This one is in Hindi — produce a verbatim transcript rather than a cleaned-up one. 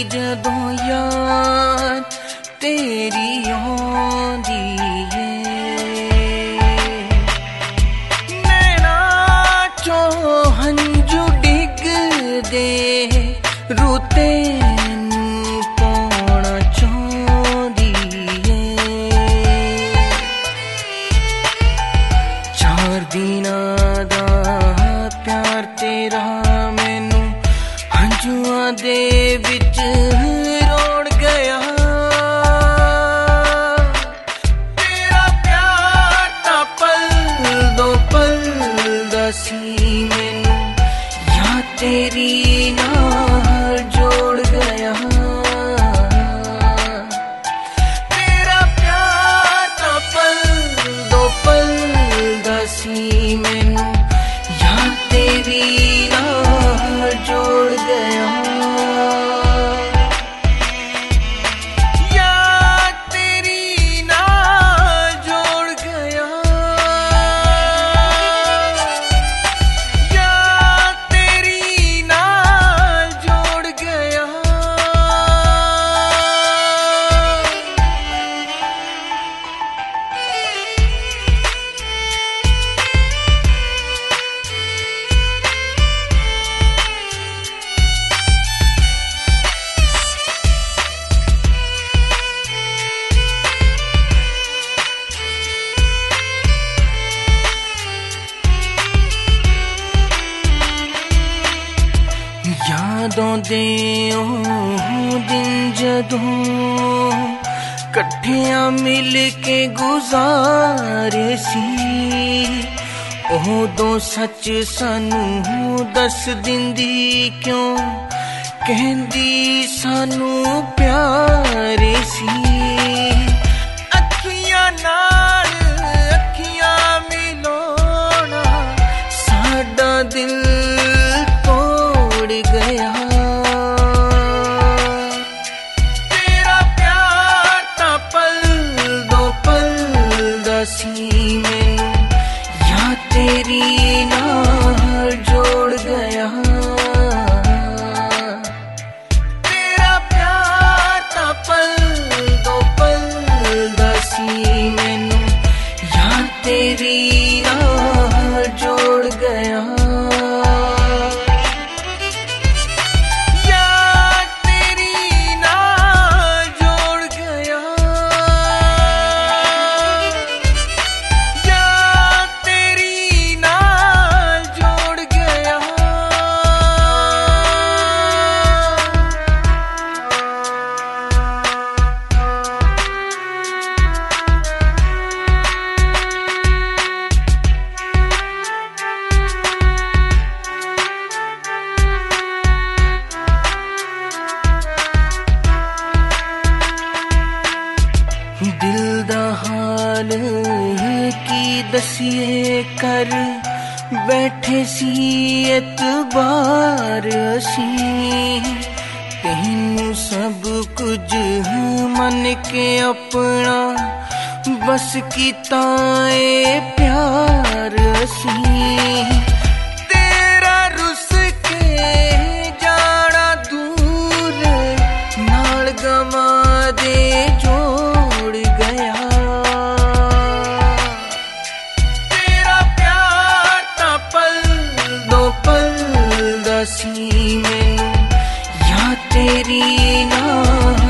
जदों याद तेरी आंदी है, नैना चो हंजू डिग दे रूते तेरा मैनू हंजुआं दे विच रोड़ गया, तेरा प्यार ता पल दो पल दसी मैनू या तेरी नाल जोड़ गया, तेरा प्यार ता पल दो पल दसी मैनू तेरी नाल जोड़ गया, याद तेरी नाल जोड़ गया, याद तेरी नाल जोड़ गया। यादों दे ओ दिन जदों कट्ठियां मिल के गुजारे सी, उदों सच सानू दस दिंदी क्यों कहंदी सानू प्यारे सी, अखियां नाल अखियां मिलाना साडा दिल गया, तेरा प्यार ता पल दो पल दसी मैनू या तेरी नाल जोड़ गया, तेरा प्यार ता पल दो पल दसी मैनू या तेरी नाल जोड़ गया, दिल दा हाल की दसिए कर बैठे सी एतबार असी, तेनू सब कुछ मन के अपना बस कीता ए प्यार असी, तेरा रुस के जाना दूर नाल गवा दे जोड़ गया, तेरा प्यार ता पल दो पल दसी मैनू या तेरी नाल